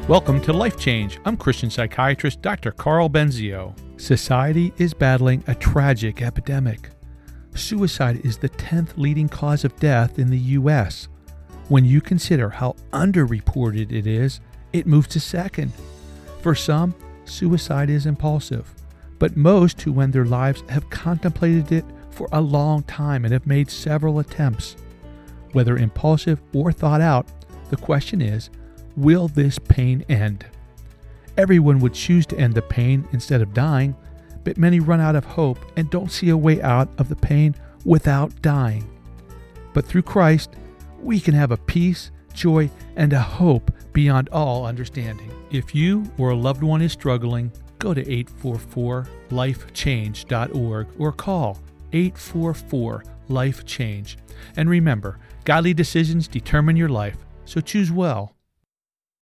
Welcome to Life Change. I'm Christian psychiatrist Dr. Carl Benzio. Society is battling a tragic epidemic. Suicide is the 10th leading cause of death in the U.S. When you consider how underreported it is, it moves to second. For some, suicide is impulsive, but most who end their lives have contemplated it for a long time and have made several attempts. Whether impulsive or thought out, the question is, will this pain end? Everyone would choose to end the pain instead of dying, but many run out of hope and don't see a way out of the pain without dying. But through Christ, we can have a peace, joy, and a hope beyond all understanding. If you or a loved one is struggling, go to 844lifechange.org or call 844-LIFE-CHANGE. And remember, godly decisions determine your life, so choose well